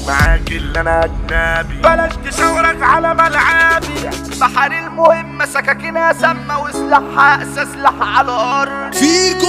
معاك اللي انا اجنبي، بلاش تشاورك على ملعبي. بحر المهمة سكاكينها سامة وسلاحها اسلاح على الارض. فيكو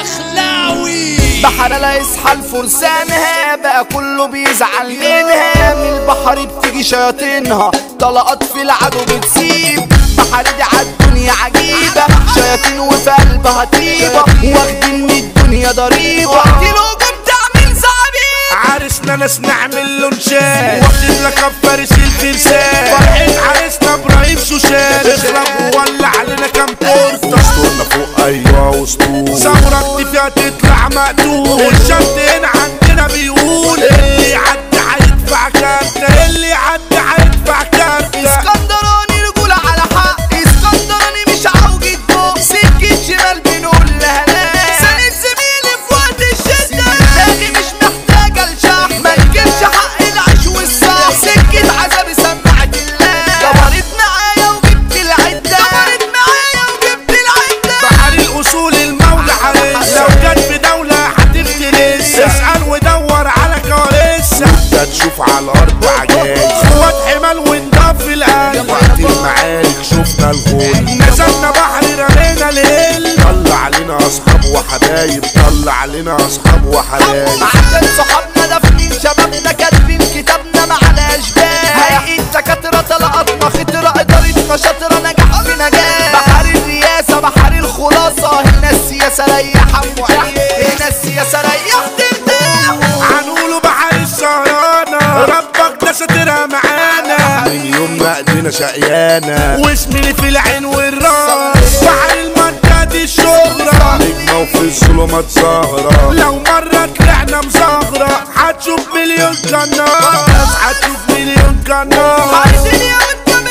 الدخلاوي بحر لا يصحى لفرسانها بقى كله بيزعل منها. من البحر بتيجي شياطينها طلقات في العدو بتسيب. بحر دي عالدنيا عجيبة شياطين وفي قلبها طيبة واخدين من الدنيا ضريبة. وقت الهجوم تعمل زعبيب عرسنا ناس نعمل له نشان واخدين لقب فارس الفرسان. فرحة عرسنا ابراهيم شوشان اخرب وولع علينا كام تورته. اسطورنا فوق ايوه اسطور ثورة فيها تطلع مقتول. الشط هنا عندنا بيقول اللي يعدي هيدفع كارتة، اللي يعدي هيدفع كارتة. اسكندراني رجولة على حق، اسكندراني مش عوجة فوق. سكة شمال بنقول لها لا، سند زميلي في وقت الشدة. دماغي مش محتاجة لشح، ما تجيبش حق العيش والصح. سكة عذابي سمعت الله، دورت معايا وجبت العدة، دورت معايا وجبت العدة. بحر الاصول المولى حارس، لو جت في دولة هتفترس. اسأل ودور على كوارث، انت تشوف على الارض عجايز. اخوات حمال ونضاف في القلب، وقت المعارك شفنا الغول. نزلنا بحر رمينا الهل، طلع علينا اصحاب وحبايب، طلع علينا اصحاب وحبايب. عشان صحابنا دافنين شبابنا كاتبين كتابنا معنا اشباه. هيئة دكاترة طلقاتنا خطرة ادارتنا شاطرة نجاح في نجاح. بحر الرياسة بحر الخلاصة هنا السياسة ريحة هنا السياسة ريح ترتاح. هنقوله بحر السهرانة ربك ده ساترها معانا. من يومنا ايدينا شقيانة واسمي في العين والراس. بحر المنطقة دي الشهرة نجمة وفي الظلمات زهرة. لو مرة طلعنا مزهرة هتشوف مليون قناص، هتشوف مليون قناص. عايزين يا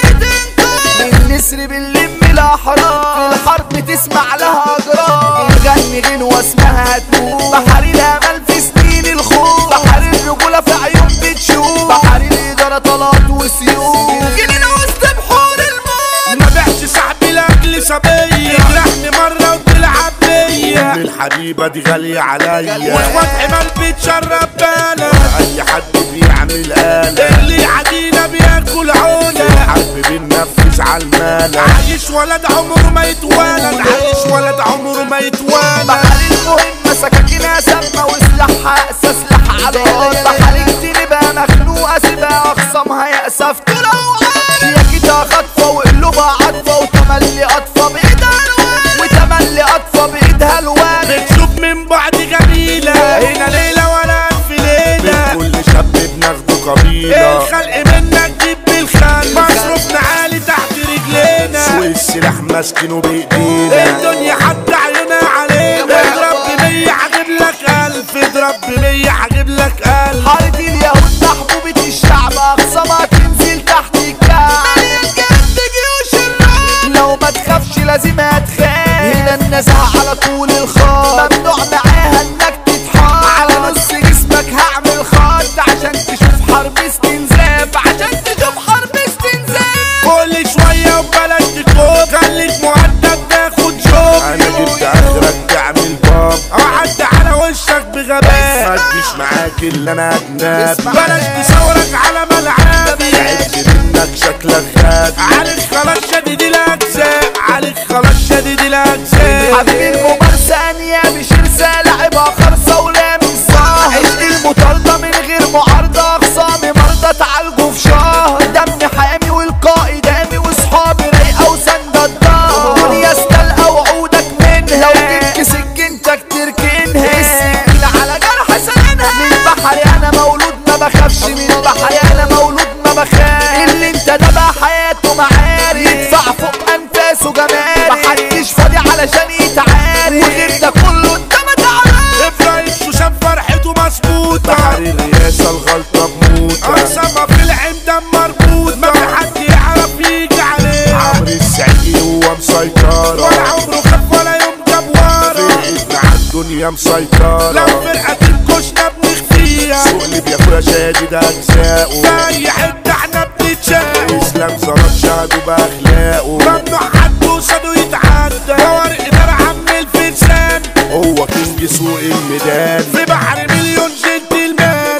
من نسر بنلم الاحرار. في الحرب تسمع لها اجرار، بنغني غنوة اسمها هتموت. بحر الامل في سنين الخوف، بحر الرجولة في عيون بتشوف. بحر الادارة طلعت وسيوف، جنينة وسط بحور الموت. ما بيعش صاحبي لاجل صبية، تجرحني مرة وتلعب بيا. الحبيبة دي غالية عليا، واخوات حمال بتشرب بالك. اي حد بيعمل قالة، اللي يعدينا بياكل عونة. الحرب بننفذ عالمالك، عايش ولد عمره ما يتولد، عايش ولد عمره ما يتولد. بحر المهمة سكاكينها سامة وسلاحها اسلاح على الارض. بحر بقى مخنوقة سيبها اخصامها يأسف تروح. شياكتها خطفة وقلوبها عطفة وتملي قطفة بايدها الوان، وتملي قطفة بايدها الوان. بتشوف من بعد جميلة هنا ليلة ولا في ليلة. كل شاب بناخده قبيلة، الخلق منك جيب بالخل. مصروفنا عالي تحت رجلينا، سوق السلاح ماسكينه بايدينا. الدنيا حتى عيونها علينا. اضرب ب100 هجيب لك 1000، اضرب ب100 هجيب لك 1000. حارة اليهود محبوبة الشعب اخصامها تنزل تحت الكعب. مليان جد جيوش الرعب، لو ما تخافش لازم هتخاف. هنا النزاهة على طول الخط، ممنوع معاها انك تتحط. على نص جسمك هعمل خط عشان تشوف حرب استنزاف، عشان تشوف حرب استنزاف. كل شوية وبلاش تكوب، خليك مؤدب تاخد شوك. انا جبت اخرك تعمل باب، اعدي على وشك بغباء. متجيش معاك اللي انا اجنبي، بلاش تصورك على ملعبي. تعبت منك شكلك غبي، عليك خلاص شديد الاجزاء، عليك خلاص شديد الاجزاء. حبيبي الممارسة انيابي شرسة لعبها خرصة ولامس صح. عشق المطاردة من غير معارضة اخصامي مرضى تعالجوا في شهر. دمي حامي والقائد دامي وصحابي رايقة وسندة الظهر. دنيا استلقى وعودك منها، لو جبت سكينتك تركنها. السكينة على جرح سنانها. من بحري انا مولود ما بخافش، من بحري انا مولود ما بخاف. اللي انت ده بقى حياته معاري، يدفع فوق انفاسه جماري. محدش فاضي علشان يتعاري، وغير ده كله انت ما تعرف. ابراهيم شوشان فرحته مظبوطة، بحر الرئاسة الغلطة بموتة. اقسمها في العين دم مربوطة، ما في حد يعرف يجي عليه. عمرو السعيدي هو مسيطرة، ولا عمره خاف ولا يوم جاب ورا. فرقتنا عالدنيا مسيطرة، لو فرقة تنكشنا بنخفيها. سوق اللي بياكلها شادد اجزاؤه، في اي حتة احنا بنتشاق. اسلام ظبط شهده باخلاقه، ممنوع حد قصاده يتعدى. طوارق ادارة عم الفرسان، هو كينج سوق الميدان. في بحر مليون جنتلمان، احنا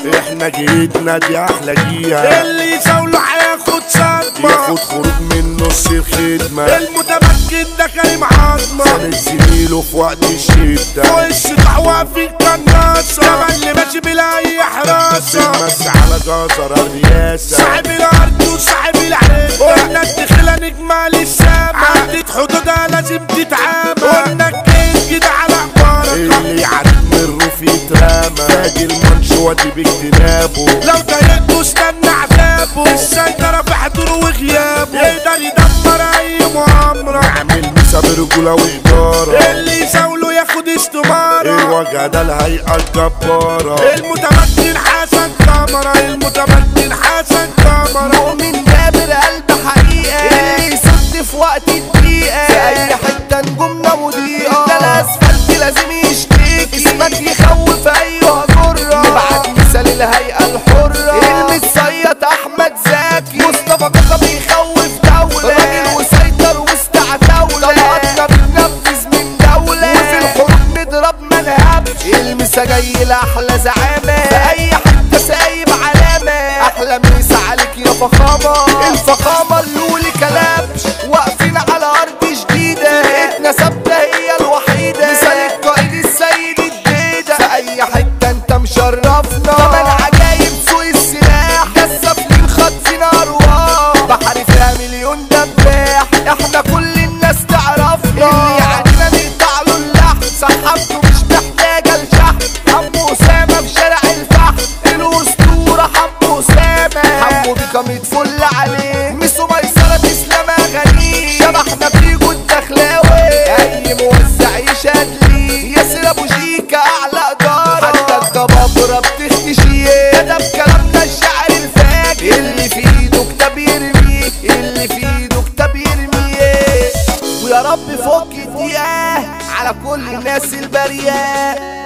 احنا جيتنا دي احلى جيها، اللي يزاوله هياخد صدمة، ياخد خروج من نص الخدمة، المتمكن ده كريم عظمة، سند زميله في وقت الشدة، فوق السطح واقفين كناصة، كمان اللي ماشي بلا اي حراسة، بس على جزر الرياسة، صاحب الارض وصاحب العين، قلنا الدخلة نجمة للسما، عدت حدودها لازم تتعامل، قلنا الكينج ده على عبارة، اللي يعدي من الروف يترمى، تاج المنشوة دي باجتنابه، لو ضايقته استنى عذابه، السيطرة في حضوره وغيابه، يقدر يدمر اي مؤامرة، يعمل مسا برجولة وإدارة، اللي يزاوله ياخد استمارة، الوجه ده الهيئة الجبارة، المتمكن حسن كامرة، المتمكن حسن كامرة، مؤمن جابر قلب حقيقة، اللي يصد في وقت الدقيقة، في أي حتة نجومنا مضيئة، ده الأسفلت لازم يشتكي، اسمك يخوف أيها جرة، نبعت مثال الهيئة الحرة، المتصيط أحمد زكي، مصطفى كاكا بيخوف دولة، راجل وسيطر وسط عتاولة، طلعتنا بننفذ من دولة، وفي الحروب نضرب ما نهبش، المسا جاي لأحلى زعامة، في أي حتة سايب علامة، أحلى مسا عليك يا فخامة، الفخامة اللولي كلبش، واقفين على أرض جديدة، بيئتنا ثابتة هي الوحيدة، مثال القائد السيد الديدة، في أي حتة أنت مشرفنا، كمان عجايب سوق السلاح، كسفلين خاطفين أرواح، بحر فيها مليون دباح، احنا كل الناس تعرفنا، اللي علينا نقطع له اللحم، سحبته مش محتاجة لشحن، حمو أسامة في شارع الفحم، الأسطورة حمو أسامة، حمو بيكا متفل عليه، ميسو ميسرة تسلم أغانيه، شبحنا فيجو الدخلاوي، أي موزع يشهد ليه، ياسر أبو شيكا أعلى إدارة، حتى الجبابرة بتختشيه، ده بكلامنا الشعر الفاجر، اللي في إيده كتاب يرميه، اللي في إيده كتاب يرميه، ويا رب فك الدقيقة على كل الناس البريئة.